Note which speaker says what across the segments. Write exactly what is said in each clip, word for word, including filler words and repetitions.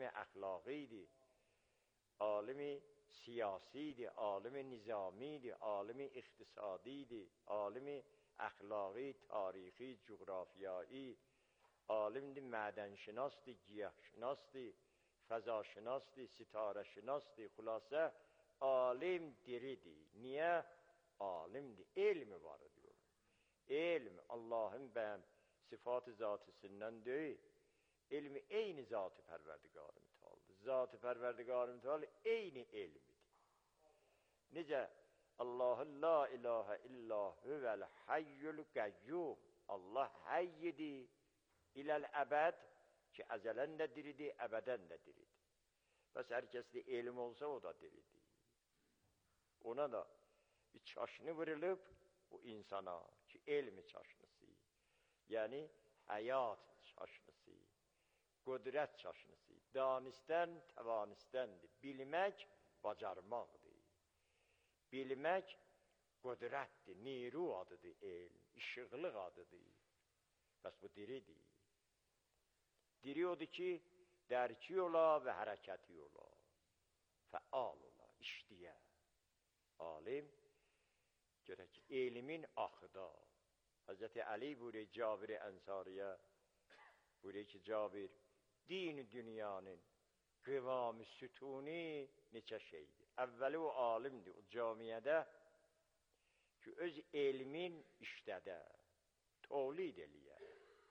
Speaker 1: əxlaqiydi, alimi siyasiydi, alimi nizamiydi, alimi iqtisadiydi, alimi əxlaqi, tarixi, coğrafiyai, alimdi, mədənşinasdi, giyahşinasdi, fəzaşinasdi, sitarəşinasdi, xülasə alim diridir. Niyə? Alimdir, elmi var diyor. Elm, Allahın bəyəm sıfat-ı zatisindən deyil, elmi eyni zat-ı pərverdigar-ı mütealdır. Zat-ı pərverdigar-ı müteal eyni elmidir. Necə? Allahı la ilahə illa hüvəl hayyül qəyyum. Allah hayyidir, iləl əbəd ki, əzələn də diridir, əbədən də diridir. Bəs hər kəsdə elm olsa o da diridir. Ona da bir çaşını vurulub bu insana ki, elmi çaşnısı, yəni həyat çaşnısı, qudrət çaşnısı, danistən, təvanistəndir. Bilmək, bacarmaqdır. Bilmək, qudrətdir, niru adıdır elm, işıqlıq adıdır. Bəs bu diridir. Diri odur ki, dərki ola və hərəkəti ola, fəal ola, işləyə. Alim, görək ki, elmin axıda. Həzrəti Əli buyuruyor Cabir-i Ənsariyə, buyuruyor ki, Cabir, din-i dünyanın qıvam-ı sütuni neçə şeydir. Əvvəli o alimdir, o camiyədə ki, öz elmin işlədə, tövlid eləyə.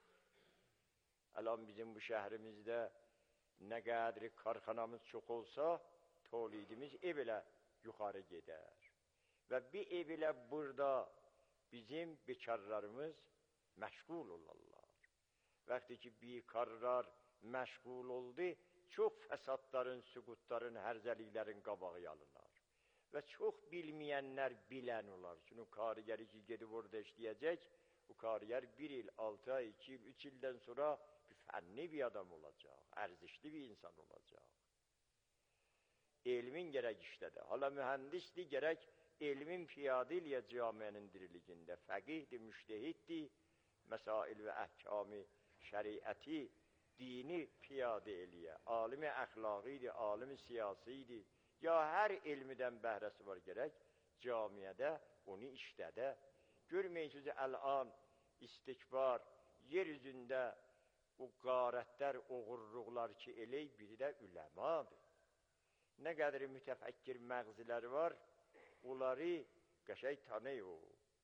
Speaker 1: Əlan bizim bu şəhrimizdə nə qədri karxanamız çox olsa, tövlidimiz ev ilə yuxarı gedər. Və bir ev ilə burada bizim bekarlarımız məşğul olarlar. Vaxtı ki, bekarlar məşğul oldu, çox fəsadların, süqutların, hərzəliklərin qabağı alınlar. Və çox bilməyənlər bilən olar. Çünki kariyeri ki, gedib orada işləyəcək, bu kariyer bir il, altı ay, iki il, üç ildən sonra bir fənni bir adam olacaq, ərzişli bir insan olacaq. Elmin gərək işlədə. Hala mühəndisdir, gərək elmin piyadə eləyə camiənin diriligində. Fəqihdir, müştehiddir, məsail və əhkami, şəriəti, dini piyadə eləyə. Alimi əxlaqidir, alimi siyasidir. Ya hər elmidən bəhrəsi var gərək, camiədə onu işlədə. Görməyin ki, əl-an istikbar, yer üzündə o qarətlər, oğurluqlar ki, elək biri də üləmadır. Nə qədri mütəfəkkir məğzilər var, onları qəşəy tanıyır o.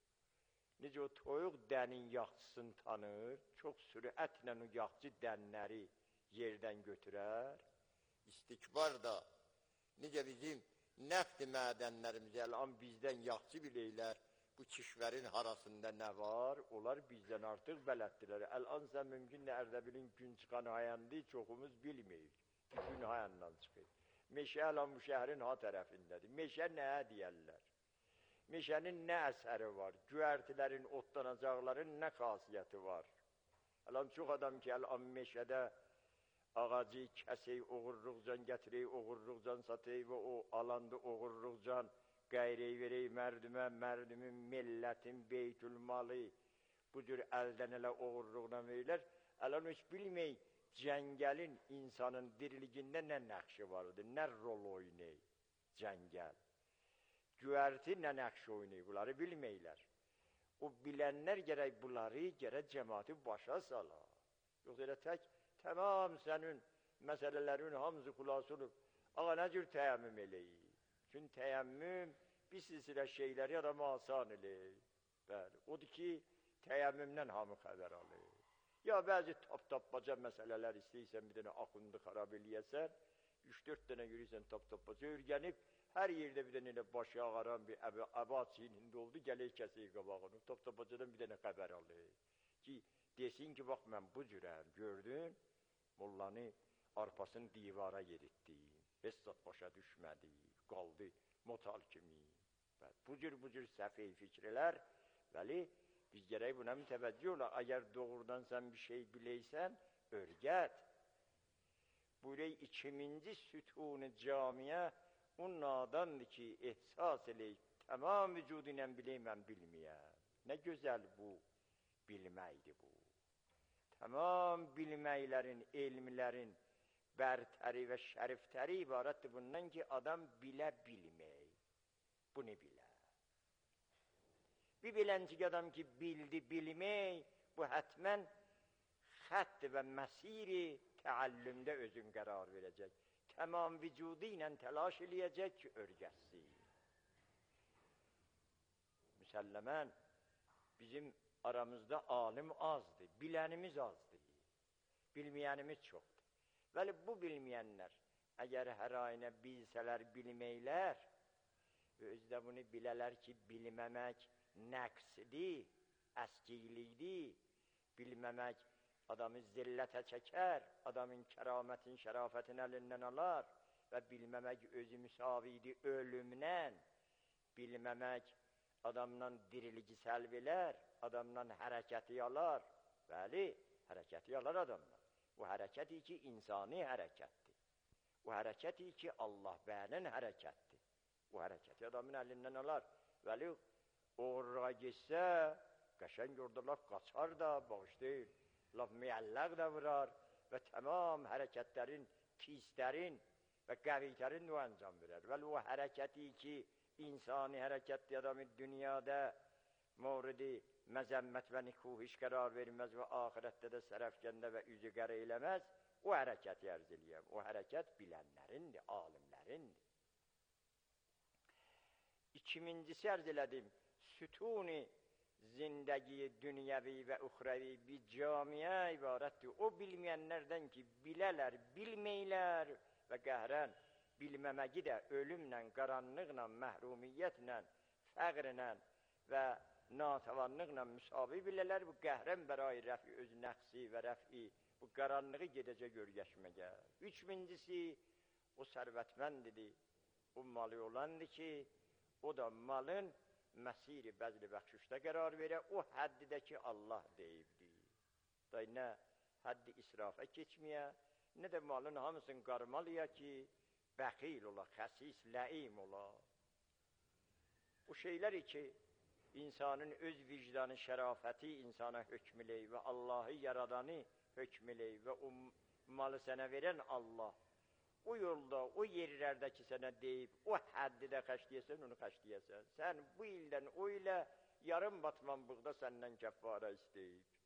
Speaker 1: Necə o toyuq dənin yaxçısını tanır, çox sürətlə o yaxçı dənləri yerdən götürər. İstikbar da, necə bizim nəfti mədənlərimizi əl-an bizdən yaxçı biləylər, bu kişvərin arasında nə var, onlar bizdən artıq bələtdirlər. Əl-an sən mümkün də Ərdəbilin gün çıxan hayandı, çoxumuz bilməyik. Gün hayandan çıxır. Meşə əlan bu şəhərin ha tərəfindədir. Meşə nəyə deyərlər? Meşənin nə əsəri var? Güərtilərin, otlanacaqların nə xasiyyəti var? Əlan çox adam ki, əlan meşədə ağacı kəsək, oğurluqcan gətirək, oğurluqcan satək və o alanda oğurluqcan qəyrəy verək mərdümə, mərdümin, millətin, beytülmalı bu cür əldən elə oğurluqla verirlər. Əlan heç bilməyik, cəngəlin insanın diriligində nə nəqşi vardır, nə rol oynayır cəngəl. Güərti nə nəqşi oynayır, bunları bilməklər. O bilənlər gərək bunları, gərək cəmaati başa salar. Yox elə tək, tamam sənin məsələlərin hamısı xülas olub. Ağa, nə cür təyəmmüm eləyir? Çünki təyəmmüm bir silsilə şeyləri adama asan eləyir. Bəli, odur ki, təyəmmümdən hamı xəbər alır. Ya bəzi tap-tapbaca məsələlər istəyirsən, bir dənə axundu xarab eləyəsən, üç-dörd dənə yürüysən tap-tapbaca, örgənib, hər yerdə bir dənə elə başı ağaran bir əbad çiynində oldu, gələk kəsir qabağını, tap-tapbacadan bir dənə xəbər alır. Ki, desin ki, bax, mən bu cürəm, gördün, mollanı arpasını divara yeritdi, Bəssat başa düşmədi, qaldı motal kimi. Bu cür, bu cür səfey fikrlər, bəli, biz gərək buna mütəvəccüh ola. Əgər doğrudan sən bir şey biləysən, örgət. Burayı ikiminci sütun-u camiyə o nadandır ki, ehsas eləyik, tamam vücudu ilə biləyim, mən bilməyəm. Nə gözəl bu, bilməkdir bu. Tamam bilməklərin, elmlərin berteri ve şerifleri ibarettir bundan ki adam bile bilmey. Bunu bile. Bir bilenci adam ki bildi bilmey, bu hatmen xətt və məsiri təallümdə özün qərar verəcək. Tamam vücudu ilə təlaş eləyəcək ki, örgəsin. Müsəlləmən, bizim aramızda alim azdır, bilənimiz azdır, bilməyənimiz çoxdur. Vəli bu bilməyənlər, əgər hər ayına bilsələr, bilməklər, özdə bunu bilələr ki, bilməmək nəqsdir, əskiklikdir, bilməmək adamı zillətə çəkər, adamın kəramətin, şərafətin əlindən alar və bilməmək özü müsavidir ölümdən, bilməmək adamdan dirilici səlv elər, adamdan hərəkəti alar. Bəli, hərəkəti alar adamdan. Bu hərəkəti ki, insani hərəkətdir. Bu hərəkəti ki, Allah bənin hərəkətdir. Bu hərəkəti adamın əlindən alar. Bəli, uğurluğa geçsə, qəşəng orada laf qaçar da, bağışlayır. Laf müəlləq də vurar və tamam hərəkətlərin, pislərin və qəvitlərin o əncam verir. Vəli o hərəkəti ki, insani hərəkətli adamı dünyada moridi məzəmmət və nikuhiş qərar verməz və ahirətdə də sərəfkəndə və üzü qərə eləməz, o hərəkəti ərz eləyəm. O hərəkət bilənlərindir, alimlərindir. İkincisi ərz elədim, sütuni zindəgi dünyəvi və uxrəvi bir camiyə ibarətdir. O bilməyənlərdən ki, bilələr, bilməklər və qəhrən bilməməgi də ölümlə, qaranlıqla, məhrumiyyətlə, fəqrlə və natavanlıqla müsavi bilələr. Bu qəhrən bərai rəfi öz nəqsi və rəfi bu qaranlığı gedəcək görgəşməyə. Üçüncüsü, o sərvətməndidir, o malı olandır ki, o da malın məsiri bəzli bəxşüşdə qərar verə, o həddidə ki, Allah deyibdir. Da nə həddi israfa keçməyə, nə də malın hamısını qarmalıya ki, bəxil ola, xəsis, ləim ola. Bu şeyləri ki, insanın öz vicdanı, şərafəti insana hökm eləyir və Allahı yaradanı hökm eləyir və o malı sənə verən Allah, o yolda, o yerlərdə ki, sənə deyib, o həddidə xəşləyəsən, onu xəşləyəsən. Sən bu ildən o ilə yarım batman buğda səndən kəffara istəyib.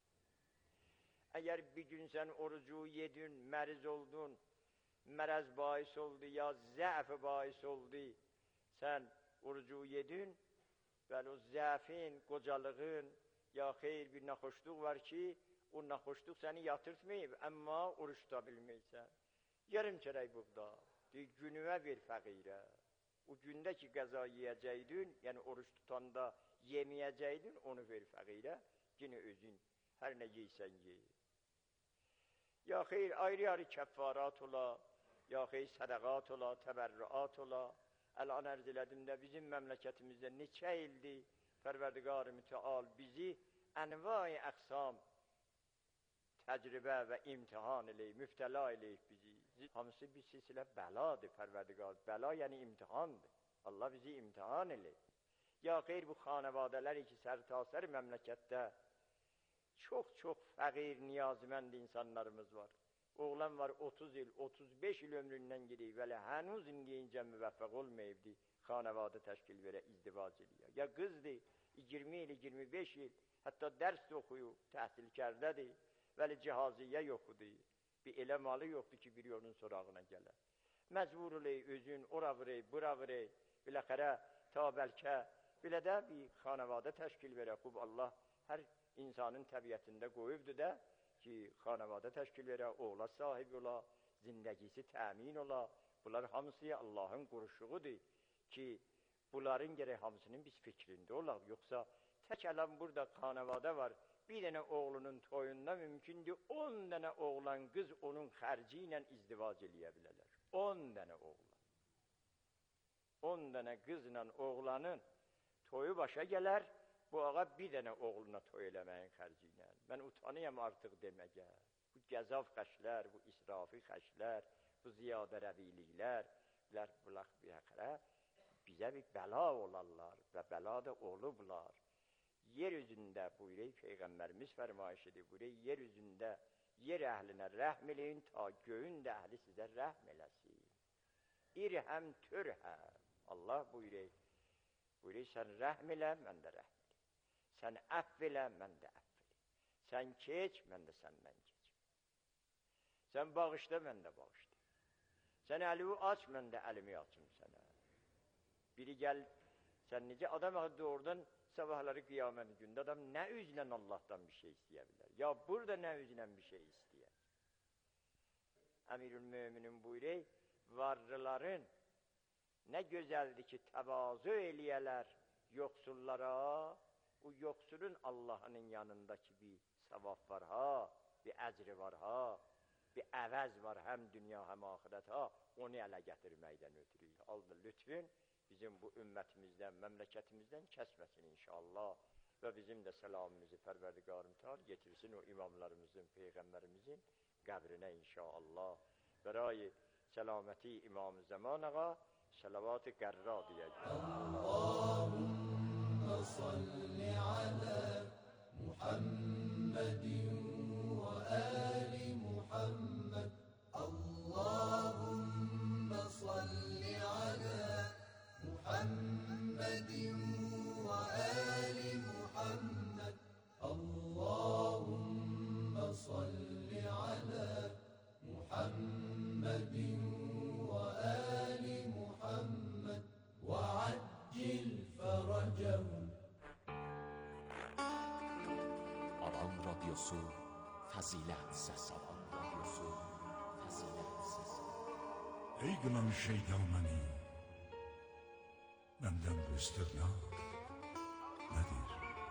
Speaker 1: Əgər bir gün sən orucu yedin, məriz oldun, mərəz bahis oldu, ya zəf bahis oldu, sən orucu yedin, bəli o zəfin, qocalığın, ya xeyr bir naxoşluq var ki, o naxoşluq səni yatırtmayıb, amma oruç tuta bilməysən. Yarım çərək buğda, deyir, günüvə ver fəqirə. O gündə ki, qəza yiyəcəydin, yəni oruç tutanda yeməyəcəydin, onu ver fəqirə, yine özün, hər nə yeysən ye. Ya xeyr, ayrı-ayrı kəffarat ola, ya xeyr, sədəqat ola, təbərrüat ola. Əlan ərz elədim də, bizim məmləkətimizdə neçə ildir, Pərverdigar-ı Müteal bizi ənvai əqsam təcrübə və imtihan eləyib, müftəla eləyib bizi. Hamısı bir silsilə bəladır Pərverdigar. Bəla yəni imtihandır. Allah bizi imtihan eləyib. Ya xeyr, bu xanavadələri ki, sərtasər məmləkətdə çox-çox fəqir, niyazmənd insanlarımız var. Oğlan var otuz il, otuz beş il ömründən gidiyor, vələ hənuz indiyincə müvəffəq olmayıbdır, xanavadə təşkil verə, izdivac ediyor. Ya qızdır, iyirmi il, iyirmi beş il, hətta dərs də oxuyub, təhsilkərdədir, vəli cihaziyyə yoxudur, bir elə malı yoxdur ki, bir onun sorağına gələr. Məcbur oley, özün, ora vırey, bura vırey, biləxərə, ta bəlkə, bilə də bir xanavadə təşkil verə, xub Allah hər insanın təbiyyətində qoyubdur da, ki, xanavadə təşkil verə, oğla sahibi ola, zindəgisi təmin ola, bunlar hamısı Allahın quruşuğudur ki, bunların gərək hamısının biz fikrində olaq, yoxsa tək ələm burada xanavadə var, bir dənə oğlunun toyunda mümkündür, on dənə oğlan qız onun xərci ilə izdivac eləyə bilərlər. On dənə oğlan. On dənə qızla oğlanın toyu başa gələr, bu ağa bir dənə oğluna toy eləməyin xərci ilə. Mən utanıyam artıq deməyə. Bu gəzaf xəşlər, bu israfi xəşlər, bu ziyadə rəviliklər, bunlar bizə bir bəla olarlar və bəla da olublar. Yer üzündə buyuruyor, Peyğəmbərimiz fərmayış edir, buyuruyor, yer üzündə yer əhlinə rəhm eləyin, ta göyün də əhli sizə rəhm eləsin. İrhəm türhəm. Allah buyuruyor, buyuruyor, sən rəhm elə, mən də rəhm elə. Sən əff elə, mən də əff elə. Sən keç, mən də səndən keç. Sən bağışla, mən də bağışla. Sən əlimi aç, mən də əlimi açım sənə. Biri gəl, sən necə adam doğrudan sabahları qiyamət gündə adam nə üzlə Allah'tan bir şey istəyə bilər? Ya burada nə üzlə bir şey istəyər? Əmirül Möminin buyuruyor, varlıların nə gözəldir ki, təvazu eləyələr yoxsullara, o yoxsulun Allah'ın yanındakı bir savab var ha, bir əcri var ha, bir əvəz var həm dünya həm ahirət ha, onu ələ gətirməkdən ötürü. Allah lütfün bizim bu ümmətimizdən, məmləkətimizdən kəsməsin inşallah və bizim də səlamımızı Pərverdigarım Teala getirsin o imamlarımızın, peyğəmbərimizin qəbrinə inşallah. Bərai selaməti İmam-ı Zaman ağa salavat-ı qərra deyəcək.
Speaker 2: Allahümme salli ala Muhammedin ve ali Muhammed. Allahümme salli ala Muhammedin ve ali Muhammed. Allahümme salli ala Muhammedin ve ali Muhammed ve accil feracehum.
Speaker 3: Aran Radyosu Fazilet Sesi. Aran Radyosu Fazilet Sesi.
Speaker 4: Ey kınamış şeytan beni, benden bu istirna nedir?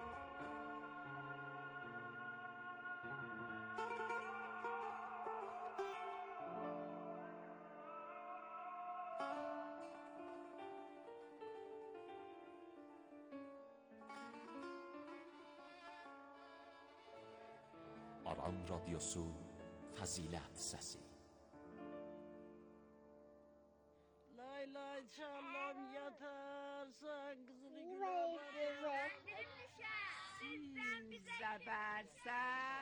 Speaker 3: Aran Radyosu Fazilet Sesi.
Speaker 5: Lay lay çalam yatarsan kızını güle
Speaker 6: Siz zəbərsə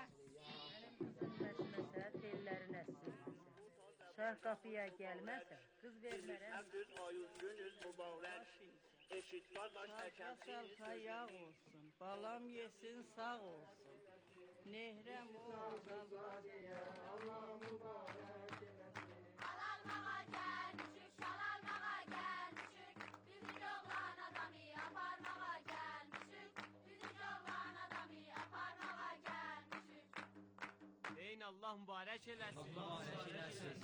Speaker 7: Məşməsə, tellərin əssin. Şah qapıya gəlməsə, qız vermərəm.
Speaker 8: Düz ayız günüz mübarək. Eşit qardaş
Speaker 5: Şarkasal yağ olsun, balam yesin sağ olsun. Nehrem olsun. Allah mübarək eləsin.
Speaker 6: Şalalmağa gəlmişik, şalalmağa gəlmişik. Bizim oğlan adamı aparmağa gəlmişik. Bizim oğlan adamı aparmağa gəlmişik.
Speaker 8: Deyin Allah mübarək eləsin. Allah mübarək eləsin.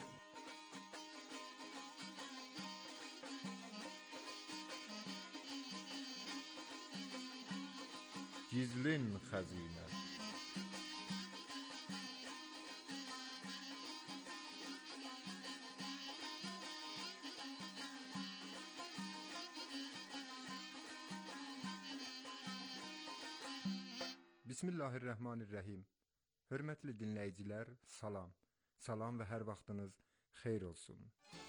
Speaker 9: Gizlin xəzinə. Bismillahirrahmanirrahim. Hörmətli dinləyicilər, salam. Salam və hər vaxtınız xeyir olsun.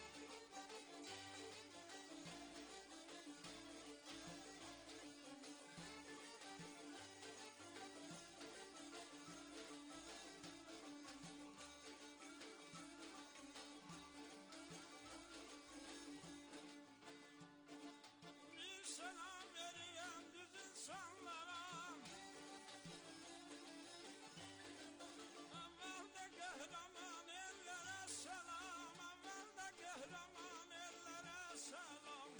Speaker 2: Bir selam vereyim düz insanlara. Evvelde kahraman ellere selam. Evvelde kahraman ellere selam.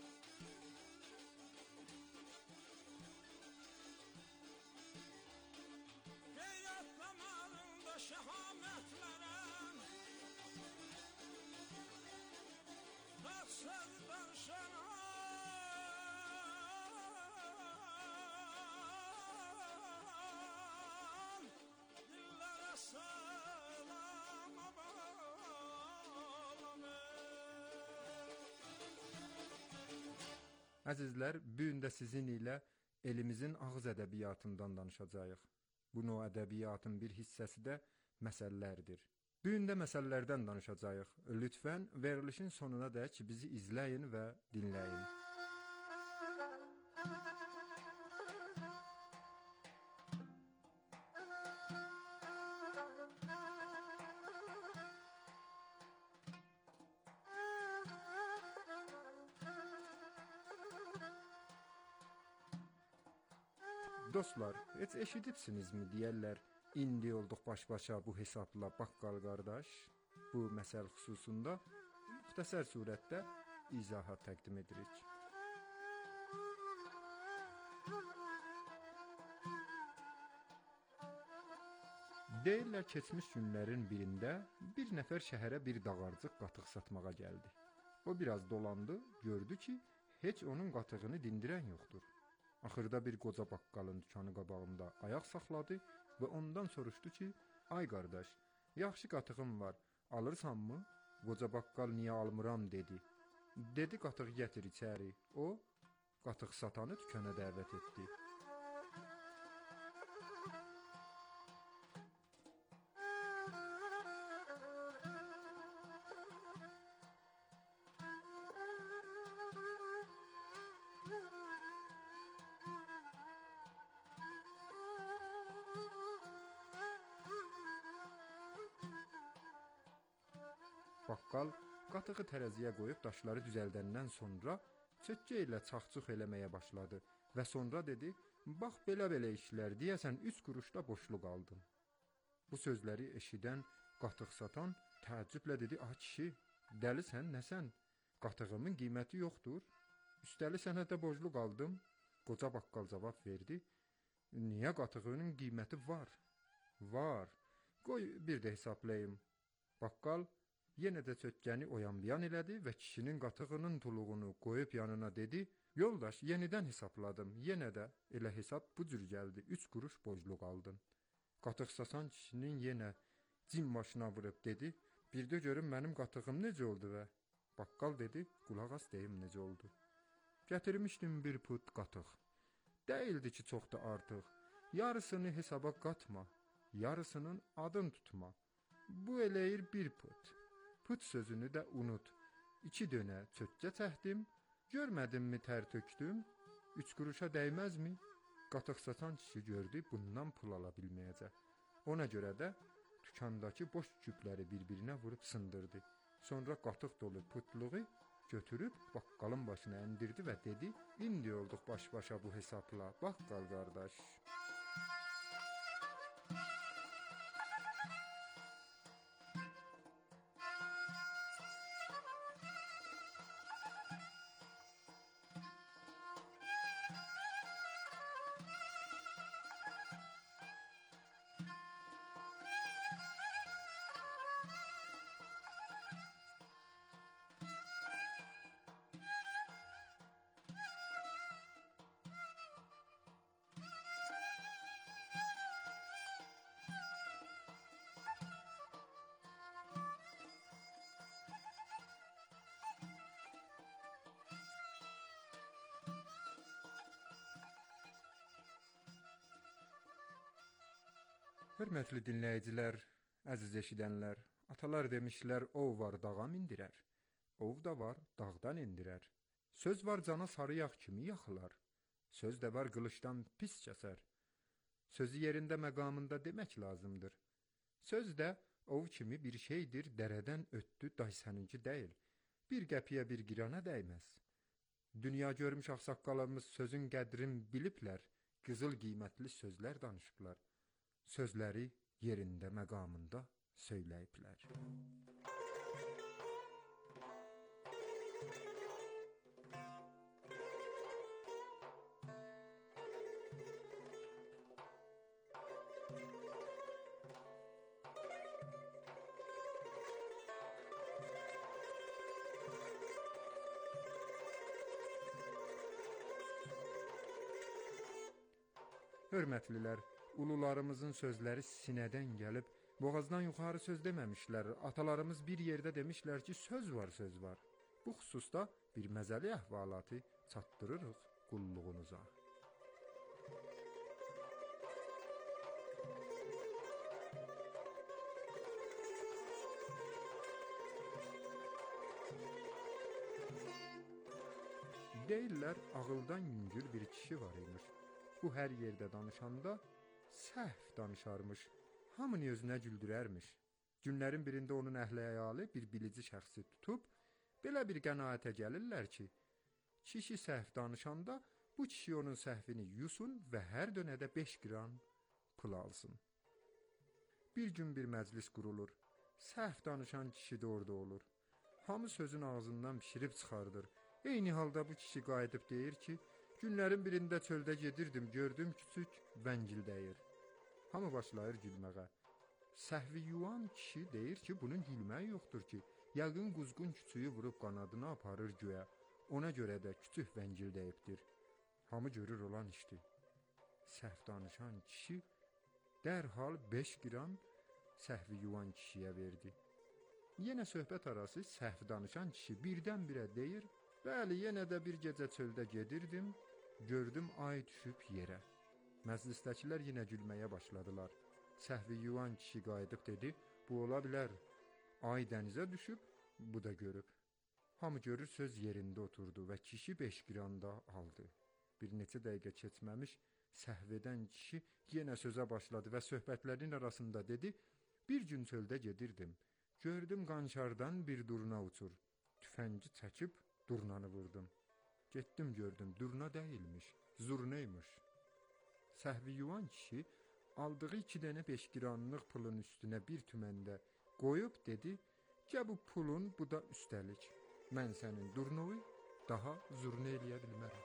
Speaker 2: Geyret damarında şehametlere. Taksızdan şenan dillere selam abalam.
Speaker 9: Əzizlər, bu gün də sizin ilə elimizin ağız ədəbiyyatından danışacağıq. Bu növ ədəbiyyatın bir hissəsi də məsəllərdir. Bu gün də məsəllərdən danışacağıq. Lütfən verilişin sonuna dək bizi izləyin və dinləyin. Dostlar, heç eşidibsinizmi deyərlər, indi olduq baş-başa bu hesabla baqqal qardaş. Bu məsəl xüsusunda müxtəsər surətdə izahat təqdim edirik. Deyirlər keçmiş günlərin birində bir nəfər şəhərə bir dağarcıq qatıq satmağa gəldi. O biraz dolandı, gördü ki, heç onun qatığını dindirən yoxdur. Axırda bir qoca baqqalın dükanı qabağında ayaq saxladı və ondan soruşdu ki, ay qardaş, yaxşı qatığım var, alırsanmı? Qoca baqqal niyə almıram dedi. Dedi qatıq gətir içəri. O, qatıq satanı dükana dəvət etdi. Baqqal qatığı tərəziyə qoyub daşları düzəldəndən sonra çökkə ilə çaxçux eləməyə başladı və sonra dedi, bax belə-belə işlər deyəsən üç quruşda boşluq aldım. Bu sözləri eşidən qatıq satan təəccüblə dedi, ay kişi, dəlisən, nəsən? Qatığımın qiyməti yoxdur, üstəli sənə də boşluq aldım. Qoca baqqal cavab verdi, niyə qatığının qiyməti var? Var, qoy bir də hesablayım. Baqqal yenə də çökkəni oyan-biyan elədi və kişinin qatığının tuluğunu qoyub yanına dedi, yoldaş, yenidən hesapladım, yenə də elə hesab bu cür gəldi, üç quruş boşluq aldın. Qatıq satan kişinin yenə cin başına vurub dedi, bir də görüm mənim qatığım necə oldu və? Baqqal dedi, qulaq as deyim necə oldu. Gətirmişdim bir put qatıq. Deyildi ki, çox da artıq. Yarısını hesaba qatma, yarısının adın tutma. Bu eləyir bir put. Put sözünü də unut. İki dönə çökkə çəkdim, görmədimmi tər tökdüm? Üç quruşa dəyməzmi? Qatıq satan kişi gördü, bundan pul ala bilməyəcək. Ona görə də dükandakı boş küpləri bir-birinə vurub sındırdı. Sonra qatıq dolu putluğu götürüb baqqalın başına endirdi və dedi, indi olduq baş-başa bu hesabla, baqqal qardaş. Hörmətli dinləyicilər, əziz eşidənlər, atalar demişlər, ov var dağa mindirər, ov da var dağdan indirər. Söz var cana sarı yağ kimi yaxılar, söz də var qılıçdan pis kəsər. Sözü yerində məqamında demək lazımdır. Söz də ov kimi bir şeydir, dərədən ötdü, day səninki deyil. Bir qəpiyə bir girana dəyməz. Dünya görmüş ağsaqqalımız sözün qədrin biliblər, qızıl qiymətli sözlər danışıblar. Sözləri yerində məqamında söyləyiblər. Hörmətlilər, ulularımızın sözləri sinədən gəlib, boğazdan yuxarı söz deməmişlər. Atalarımız bir yerdə demişlər ki, söz var, söz var. Bu xüsusda bir məzəli əhvalatı çatdırırıq qulluğunuza. Deyirlər, ağıldan yüngül bir kişi var imiş. Bu hər yerdə danışanda səhv danışarmış, hamını özünə güldürərmiş. Günlərin birində onun əhli-əyalı bir bilici şəxsi tutub, belə bir qənaətə gəlirlər ki, kişi səhv danışanda Bu kişi onun səhvini yusun və hər dönədə beş qram pul alsın. Bir gün bir məclis qurulur. Səhv danışan kişi də orada olur. Hamı sözün ağzından pişirib çıxardır. Eyni halda bu kişi qayıdıb deyir ki, günlərin birində çöldə gedirdim, gördüm küçük vəngildəyir. Hamı başlayır gülməyə. Səhvi yuan kişi deyir ki, bunun gülməyi yoxdur ki, yəqin quzğun küçüyü vurub qanadını aparır göyə. Ona görə də küçük vəngildəyibdir. Hamı görür olan işdir. Səhv danışan kişi dərhal beş qram səhvi yuan kişiyə verdi. Yenə söhbət arası səhv danışan kişi birdən-birə deyir, bəli, yenə də bir gecə çöldə gedirdim, gördüm ay düşüb yerə. Məclisdəkilər yenə gülməyə başladılar. Səhvi yuan kişi qayıdıb dedi, bu ola bilər, ay dənizə düşüb, bu da görüb. Hamı görür söz yerində oturdu və kişi beş qram da aldı. Bir neçə dəqiqə keçməmiş, səhv edən kişi yenə sözə başladı və söhbətlərin arasında dedi, bir gün çöldə gedirdim, gördüm qanşardan bir durna uçur, tüfəngi çəkib durnanı vurdum. Getdim gördüm, durna deyilmiş, zurnaymış. Səhvi yuan kişi aldığı iki dənə beş qramlıq pulun üstünə bir tüməndə qoyub dedi, gəl bu pulun, bu da üstəlik. Mən sənin durnoyu daha zurna eləyə bilmərəm.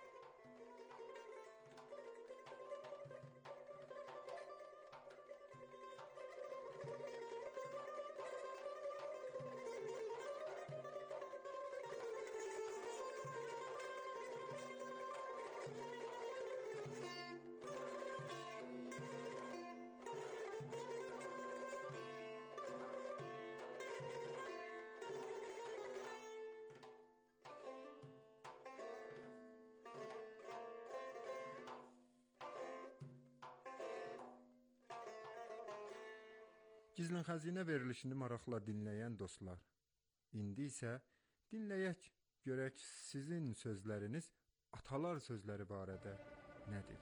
Speaker 9: Gizlin xəzinə verilişini maraqla dinləyən dostlar, indi isə dinləyək, görək sizin sözləriniz atalar sözləri barədə nədir?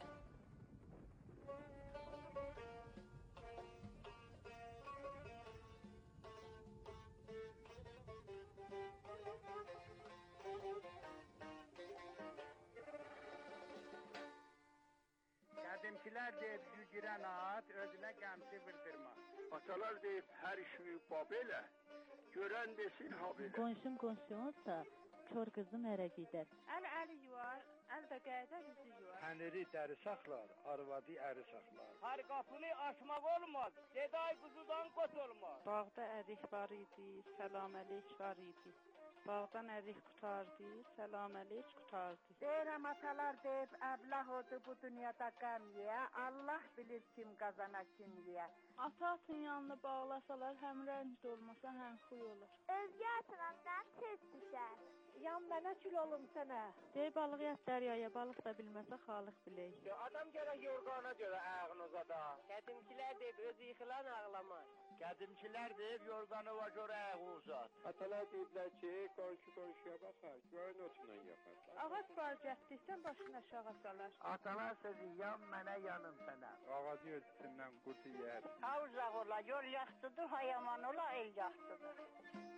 Speaker 10: Qədimkilər deyib, gügirən at, özünə qəmsi vırdırma.
Speaker 11: Atalar deyib, hər işi babelə, görən desin habelə.
Speaker 12: Qonşum qonşumunsa, kör qızım ərə gedər.
Speaker 13: Əl əli yuvar, əl də qayda yüzü yuvar.
Speaker 10: Təniri dəri saxlar, arvadı əri saxlar.
Speaker 14: Hər qapını açmaq olmaz, deday quzudan qot olmaz.
Speaker 13: Bağda ərik var idi, səlam əlik var idi. Bağdan ərik qutardı, səlam əlik qutardı.
Speaker 7: Deyirəm atalar deyib, əblah odu bu dünyada qəm yeyə, Allah bilir kim qazana kim yeyə.
Speaker 13: Ata atın yanına bağlasalar, həm rəncd olmasa, həm xuy olur.
Speaker 6: Özgə atınamdan tez düşər.
Speaker 7: Yan mənə kül olum sənə.
Speaker 13: Deyib balıq yat dəryaya, balıq da bilməsə xalıq bilək.
Speaker 14: Adam gərək yorğana görə ayağını uzada.
Speaker 15: Qədimkilər deyib, özü yıxılan ağlamaz.
Speaker 14: Qədimkilər deyib, yorğanıva görə ayağı uzat.
Speaker 11: Atalar deyiblər ki, qonşu qonşuya baxar, göyün otundan yapar.
Speaker 13: Ağac var cəhdikdən başını aşağı salar.
Speaker 10: Atalar sözü, yan mənə, yanım sənə. Ağacı ölçüsündən qutu yer.
Speaker 7: Ha uzaq ola, yol yaxşıdır, ha yaman ola, el yaxşıdır.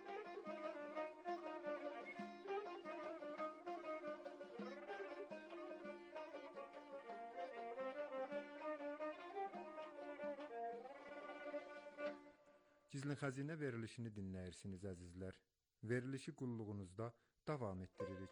Speaker 9: Gizlin xəzinə verilişini dinləyirsiniz əzizlər. Verilişi qulluğunuzda davam etdiririk.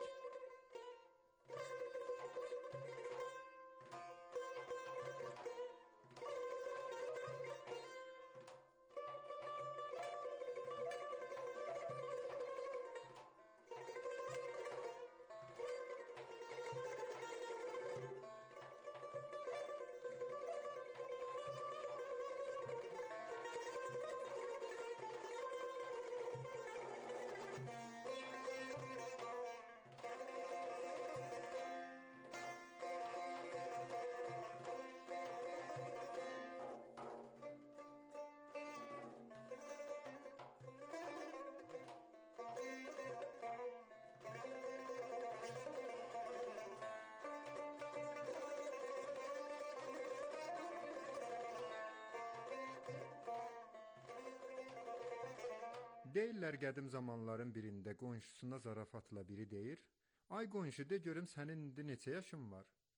Speaker 9: Deyirlər qədim zamanların birində qonşusuna zarafatla biri deyir, ay qonşu de görüm sənin indi neçə yaşın var?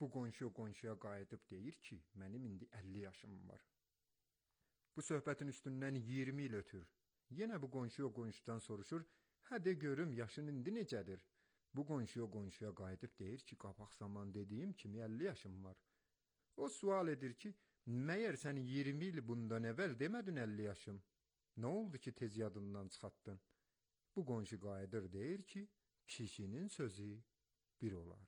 Speaker 9: Bu qonşu o qonşuya qayıdıb deyir ki, mənim indi əlli yaşım var. Bu söhbətin üstündən iyirmi il ötür. Yenə bu qonşu o qonşudan soruşur, hə de görüm yaşın indi necədir? Bu qonşu o qonşuya qayıdıb deyir ki, qabaq zaman dediyim kimi əlli yaşım var. O sual edir ki, məyər sən iyirmi il bundan əvvəl demədin əlli yaşım? Nə oldu ki, tez yadından çıxartdın? Bu qonşu qayıdır deyir ki, kişinin sözü bir olar.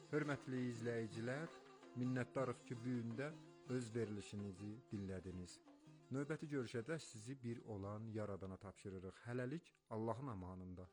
Speaker 9: Hörmətli izləyicilər, minnətdarıq ki, bu gün də öz verilişinizi dinlədiniz. Növbəti görüşədə sizi bir olan Yaradana tapşırırıq. Hələlik Allahın amanında.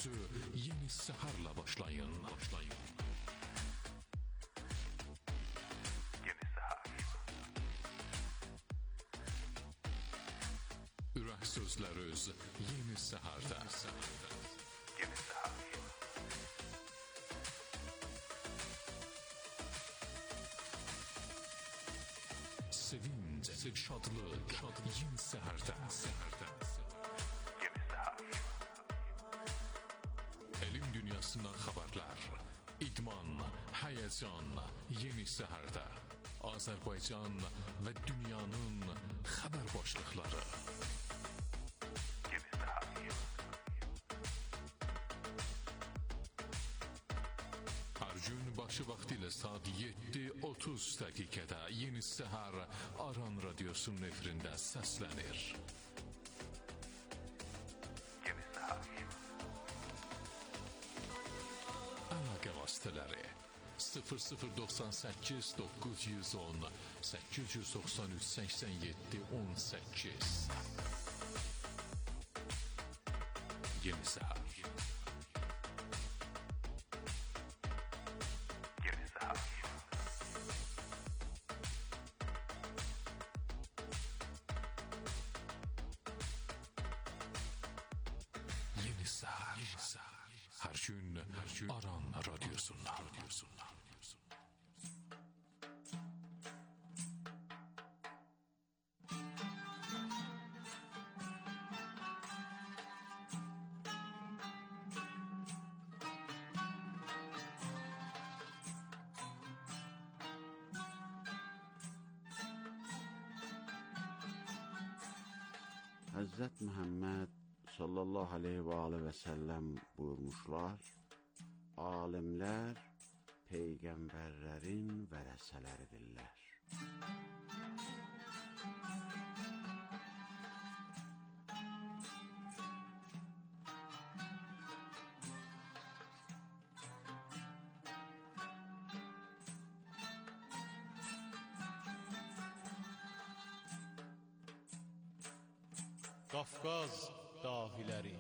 Speaker 16: Radyosu yeni seherle başlayın. Başlayın. Yeni seher. Ürək sözləriniz yeni seherdə. Yeni seher. Sevinç, şadlıq, yeni seherdə. Yeni seher. Elm dünyasından xəbərlər, idman, həyəcan, yeni seherdə. Azərbaycan və dünyanın xəbər başlıqları. Yeni seher. Hər gün başı vaxtı ilə saat yeddi otuz dəqiqədə Yeni Səhər Aran Radyosu'nun efirində səslənir. Yeni Səhər. Əlaqə vasitələri sıfır sıfır doxsan səkkiz doqquz yüz on səkkiz yüz doxsan üç səksən yeddi on səkkiz. Yeni Səhər. Yeni Səhər. Yeni Səhər. Hər gün Aran Radyosu'nda.
Speaker 17: Həzrət Məhəmməd sallallahu aleyhi və aleyhi və səlləm buyurmuşlar, alimlər peyğəmbərlərin vərəsələridirlər.
Speaker 18: Qafqaz dahiləri.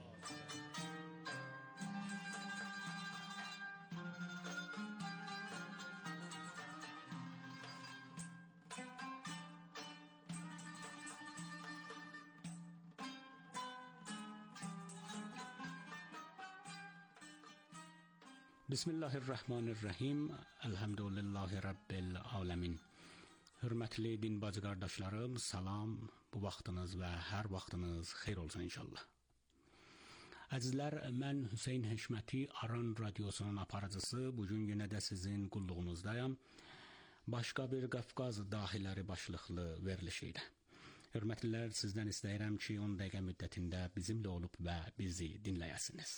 Speaker 19: Bismillahirrahmanirrahim. Elhamdülillahi Rabbil alemin. Hörmətli din bacı qardaşlarım, salam. Bu vaxtınız və hər vaxtınız xeyir olsun inşallah. Əzizlər, mən Hüseyn Həşməti, Aran Radyosu'nun aparıcısı, bugün yenə də sizin qulluğunuzdayım. Başqa bir Qafqaz dahiləri başlıqlı verilişi ilə. Hörmətlilər, sizdən istəyirəm ki, on dəqiqə müddətində bizimlə olub və bizi dinləyəsiniz.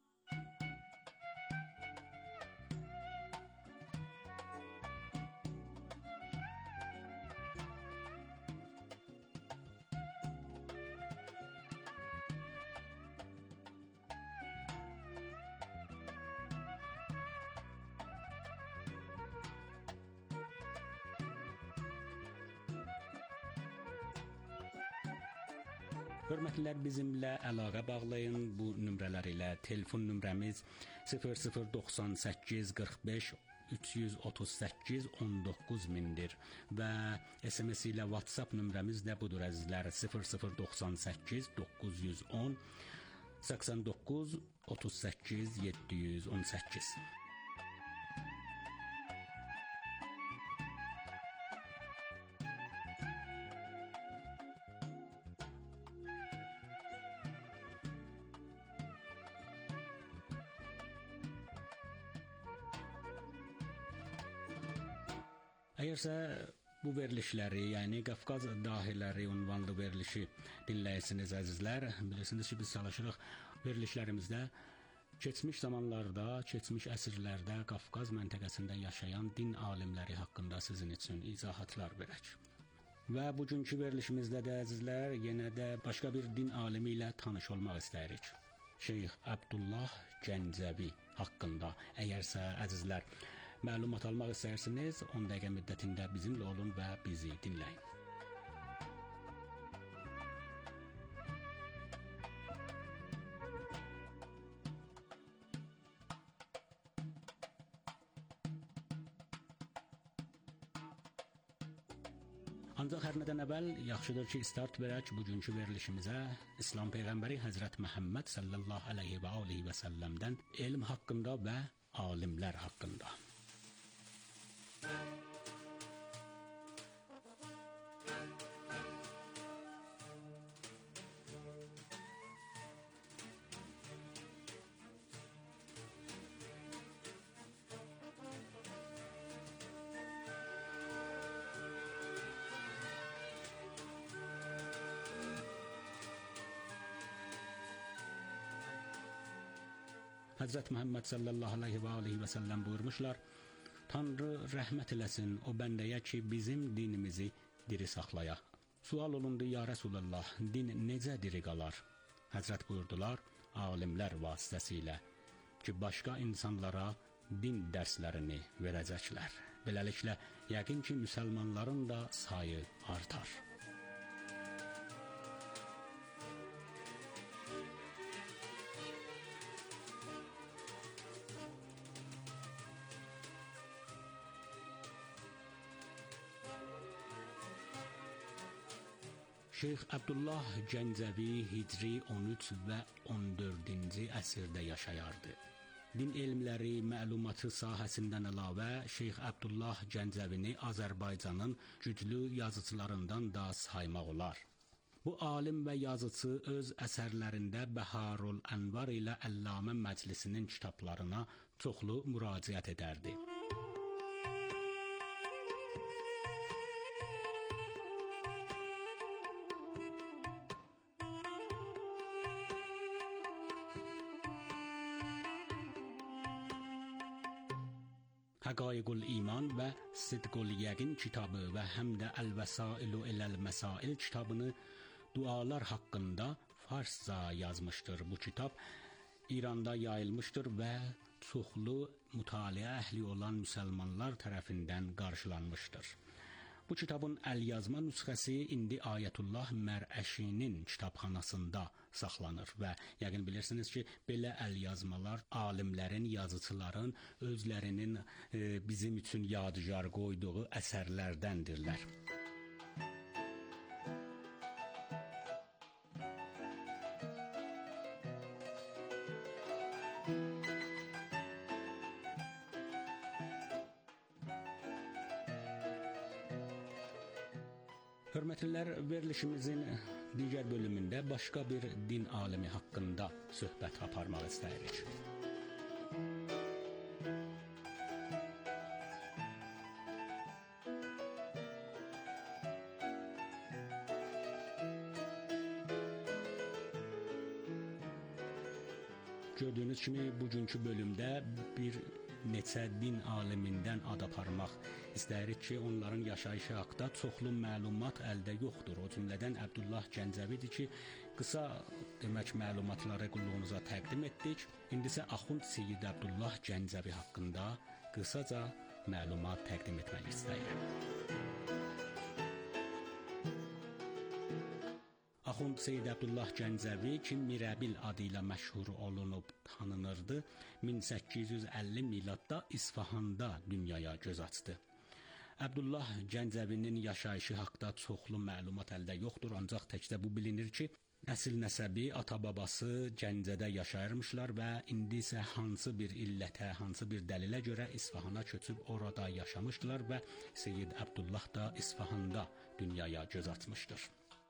Speaker 19: Hörmətlilər, bizimlə əlaqə bağlayın. Bu nömrələr ilə telefon nömrəmiz sıfır sıfır doxsan səkkiz qırx beş üç yüz otuz səkkiz on doqquz mindir və S M S ilə WhatsApp nömrəmiz də budur əzizlər, sıfır sıfır doxsan səkkiz doqquz yüz on səksən doqquz otuz səkkiz yeddi yüz on səkkiz. Əgərsə bu verilişləri, yəni Qafqaz dahiləri ünvanlı verilişi dinləyəsiniz əzizlər, bilirsiniz ki, biz çalışırıq verilişlərimizdə keçmiş zamanlarda, keçmiş əsrlərdə Qafqaz məntəqəsində yaşayan din alimləri haqqında sizin üçün izahatlar verək. Və bugünkü verilişimizdə də əzizlər, yenə də başqa bir din alimi ilə tanış olmaq istəyirik. Şeyx Abdullah Gəncəvi haqqında. Əgərsə əzizlər məlumat almaq istəyirsiniz, on dəqiqə müddətində bizimlə olun və bizi dinləyin. Ancaq hər nədən əvvəl yaxşıdır ki, start verək bugünkü verilişimizə İslam Peyğəmbəri Həzrət Məhəmməd sallallahu əleyhi və alihi və səlləmdən elm haqqında və alimlər haqqında. Həzrət Məhəmməd sallallahu əleyhi və alihi və səlləm buyurmuşlar: Tanrı rəhmət eləsin o bəndəyə ki, bizim dinimizi diri saxlaya. Sual olundu: Ya Rəsulullah, din necə diri qalar? Həzrət buyurdular: alimlər vasitəsilə ki, başqa insanlara din dərslərini verəcəklər. Beləliklə, yəqin ki, müsəlmanların da sayı artar. Şeyx Abdullah Gəncəvi Hicri on üç və on dördüncü əsrdə yaşayardı. Din elmləri, məlumatı sahəsindən əlavə Şeyx Abdullah Gəncəvini Azərbaycanın güclü yazıçılarından da saymaq olar. Bu alim və yazıçı öz əsərlərində Bəharul Ənvar ilə Əllamə Məclisinin kitablarına çoxlu müraciət edərdi. Həqaiqul İman və Sidqul Yəqin kitabı və həm də Əl-Vəsailu Eləl-Məsail kitabını dualar haqqında farsca yazmışdır. Bu kitab İranda yayılmışdır və çoxlu mütaliə əhli olan müsəlmanlar tərəfindən qarşılanmışdır. Bu kitabın əlyazma nüsxəsi indi Ayətullah Mərəşinin kitabxanasında saxlanır və yəqin bilirsiniz ki, belə əlyazmalar alimlərin, yazıçıların özlərinin e, bizim üçün yadigar qoyduğu əsərlərdəndirlər. Hörmətlilər, verilişimizin digər bölümündə başqa bir din alimi haqqında söhbət aparmaq istəyirik. Gördüyünüz kimi bugünkü bölümdə bir neçə din alimindən ad aparmaq istəyirik ki, onların yaşayışı haqda çoxlu məlumat əldə yoxdur. O cümlədən Abdullah Gəncəvidir ki, qısa demək məlumatları qulluğunuza təqdim etdik. İndi isə Axund Seyyid Abdullah Gəncəvi haqqında qısaca məlumat təqdim etmək istəyirəm. Axund Seyyid Abdullah Gəncəvi ki, Mirəbil adı ilə məşhur olunub tanınırdı, min səkkiz yüz əlli miladda İsfahanda dünyaya göz açdı. Abdullah Gəncəvinin yaşayışı haqda çoxlu məlumat əldə yoxdur, ancaq təkcə bu bilinir ki, əsil nəsəbi, ata-babası Gəncədə yaşayırmışlar və indi isə hansı bir illətə, hansı bir dəlilə görə İsfahana köçüb orada yaşamışdılar və Seyyid Abdullah da İsfahanda dünyaya göz açmışdır.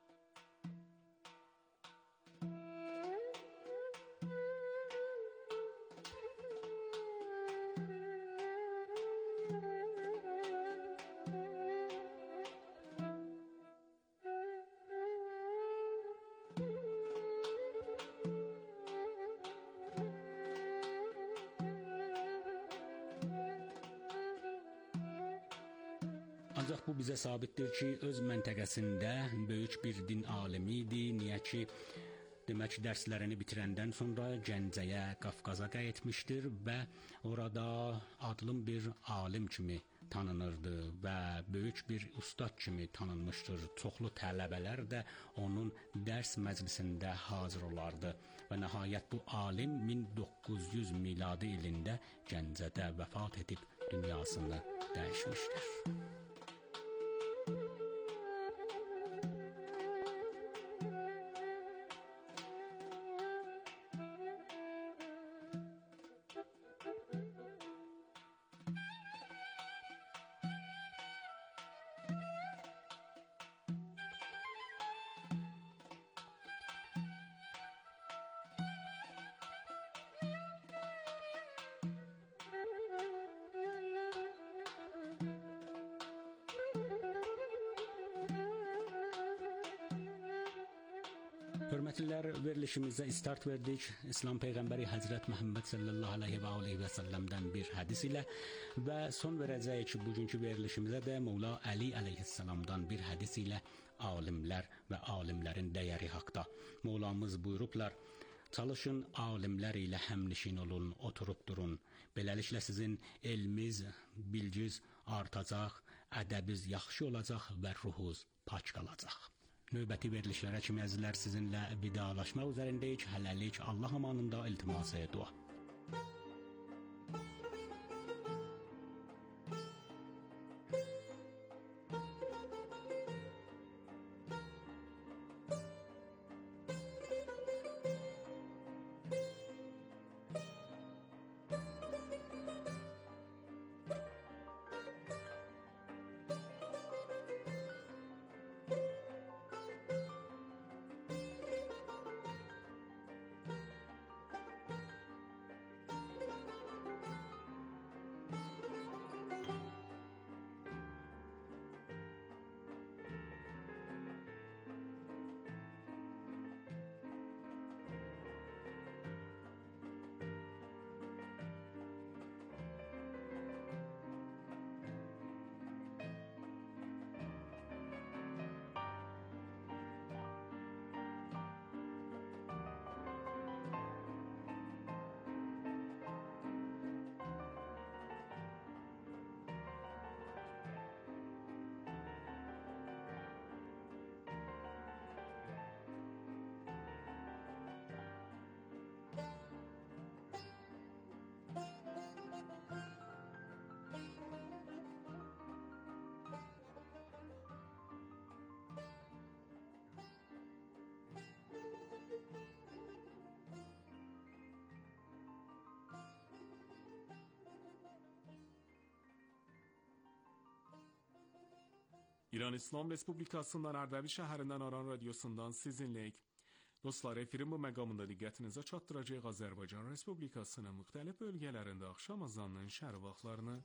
Speaker 19: Ancaq bu bizə sabitdir ki, öz məntəqəsində böyük bir din alimi idi. Niyə ki, demək dərslərini bitirəndən sonra Gəncəyə, Qafqaza qayıtmışdır və orada adlım bir alim kimi tanınırdı və böyük bir ustad kimi tanınmışdır. Çoxlu tələbələr də onun dərs məclisində hazır olardı və nəhayət bu alim min doqquz yüz miladi ilində Gəncədə vəfat edib dünyasını dəyişmişdir. Hörmətlilər, verilişimizə start verdik. İslam Peyğəmbəri Həzrət Məhəmməd sallallahu aleyhi və aleyhi və səlləmdən bir hədis ilə və son verəcəyik bugünkü verilişimizə də Mevla Əli əleyhissalamdan bir hədis ilə alimlər və alimlərin dəyəri haqda. Mevlamız buyurublar: çalışın alimlər ilə həmnişin olun, oturub durun. Beləliklə sizin elmiz, bilgiz artacaq, ədəbiz yaxşı olacaq və ruhunuz pak qalacaq. Növbəti verilişlərə kimi əzizlər sizinlə vidalaşmaq üzərindəyik. Hələlik Allah amanında iltimas dua.
Speaker 20: İran İslam Respublikasından Ərdəbil şəhərindən Aran radiosundan sizinləyik. Dostlar, efirin bu məqamında diqqətinizə çatdıracaq Azərbaycan Respublikasının müxtəlif bölgələrində axşam azanının şəhər vaxtlarını.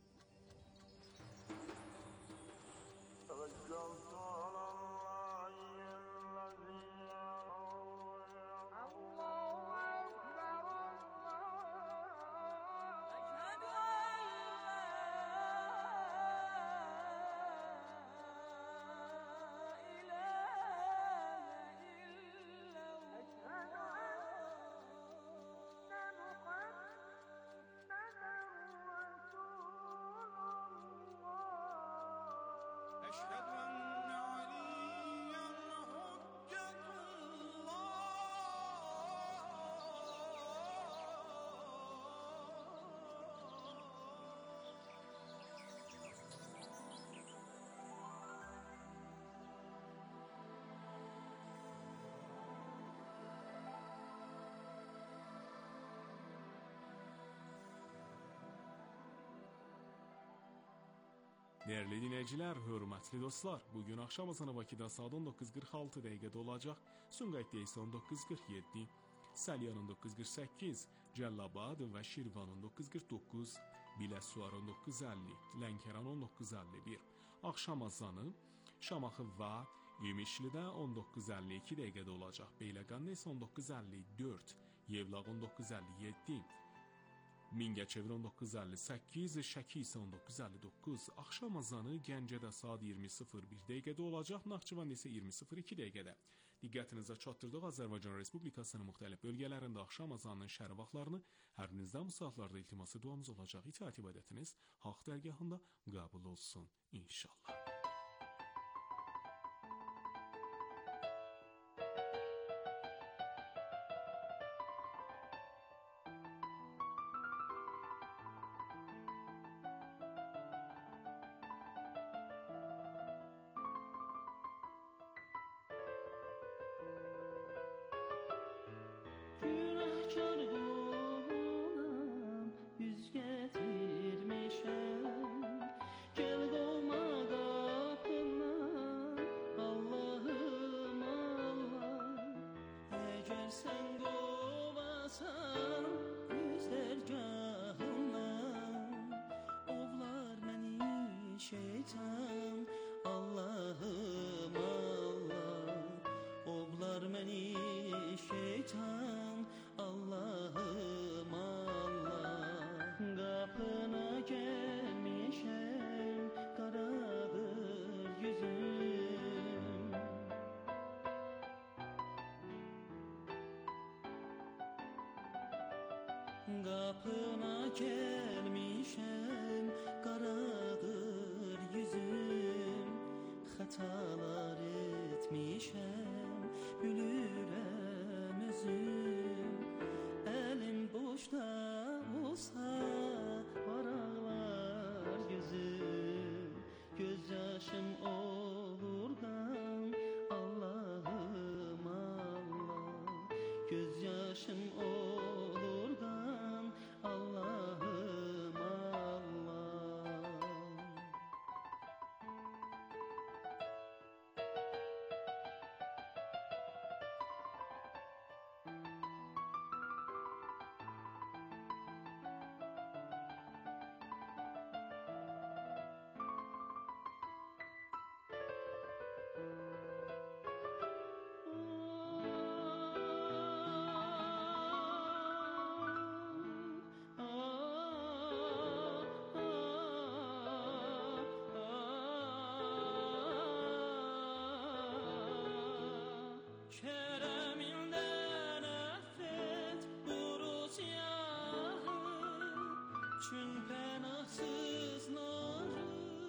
Speaker 20: Değerli dinleyiciler, hürmetli dostlar, bugün akşam azanı Bakıda saat on dokuz qırx altı dəqiqədə olacaq, Sumqayıtda isə on dokuz qırx yeddi, Salyan on dokuz qırx səkkiz, Cəllabad və Şirvan on dokuz qırx doqquz, Biləsuvar on dokuz əlli, Lənkəran on dokuz əlli bir, akşam azanı Şamaxı və Ümişlidə on dokuz əlli iki dəqiqədə olacaq, Beyləqanda isə on dokuz əlli dörd, Yevlaq on dokuz əlli yeddi, Mingəçevir on dokuz əlli səkkiz, Şəki isə on dokuz əlli doqquz, axşam azanı Gəncədə saat iyirmi sıfır bir dəqiqədə olacaq, Naxçıvan isə iyirmi sıfır iki dəqiqədə. Diqqətinizə çatdırdıq Azərbaycan Respublikasının müxtəlif bölgələrində axşam azanının şəhər vaxtlarını. Hər birinizdən bu saatlarda iltiması duamız olacaq. İtaat ibadətiniz Haqq dərgahında qəbul olsun inşallah.
Speaker 21: Allah'ım Allah, oblar məni Qapına gəlmişəm, qaradır yüzüm, xətalar etmişəm, bilürəm özüm. Əlim boşda olsa, varaqlar gözüm, göz yaşım olur qan, Allahım Allah, göz yaşım olur qan, Allahım Allah. Kereminden affet bu siyahı, çün penahsız narı.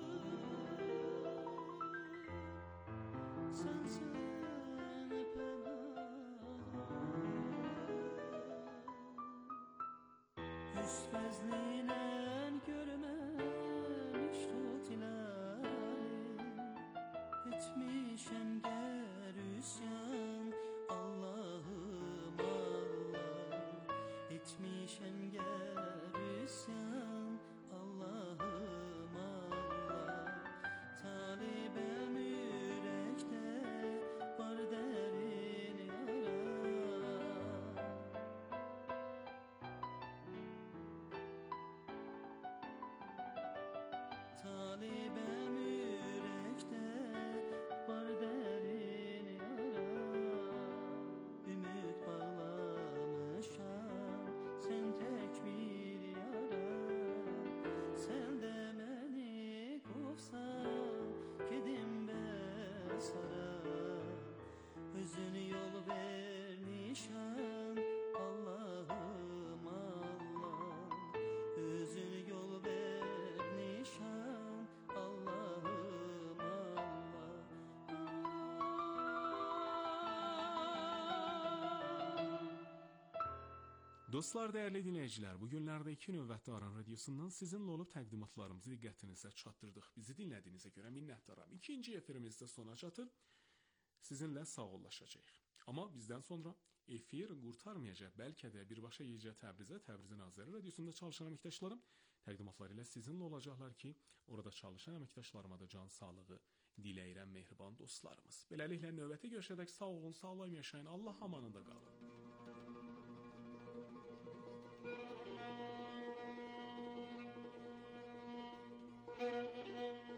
Speaker 21: Sensen yüz fezliyle görmemiş tut ilahi, etmişem ger üsyan, Allah'ım Allah, etmişem ger üsyan, Allah'ım Allah. Talibem yürekte var derin yara, talibem yürekte var derin yara. Ümit bağlamışam, sen tek bir yara. Sen de beni kovsan, gedim ben sana. Özün yol ver nişan, Allah'ım Allah. Özün yol ver nişan, Allah'ım Allah.
Speaker 20: Dostlar, dəyərli dinləyicilər, bu günlərdə iki növbətli Aran radiosundan sizinlə olub təqdimatlarımızı diqqətinizə çatdırdıq. Bizi dinlədiyinizə görə minnətdaram. İkinci efirimizdə sona çatır. Sizinlə sağollaşacağıq. Amma bizdən sonra efir qurtarmayacaq. Bəlkə də birbaşa yiyəcək Təbrizə, Təbrizin Azəri radiosunda çalışan əməkdaşlarım təqdimatları ilə sizinlə olacaqlar ki, orada çalışan əməkdaşlarıma da can sağlığı diləyirəm, mehriban dostlarımız. Beləliklə növbəti görüşədək sağ olun, sağlam yaşayın, Allah amanında qalın.
Speaker 21: Thank you.